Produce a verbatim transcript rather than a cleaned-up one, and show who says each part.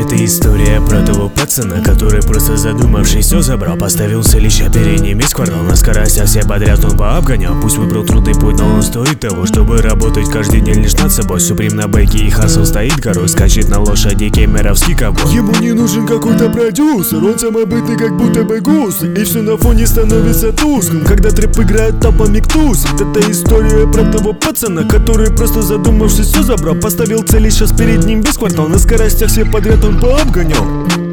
Speaker 1: Это история про того пацана, который просто задумавшись все забрал. Поставил цель еще перед ним весь квартал. На скоростях все подряд он пообгонял. Пусть выбрал трудный путь, но он стоит того, чтобы работать каждый день лишь над собой. Суприм на байке и хасл стоит горой, скачет на лошади кемеровский ковбой.
Speaker 2: Ему не нужен какой-то продюсер, он самобытный как будто бы гусь. И все на фоне становится тусклым, когда трэп играет толпами ктусит. Это история про того пацана, который просто задумавшись все забрал. Поставил цель и сейчас перед ним весь квартал. На скоростях все подряд он пообгонял.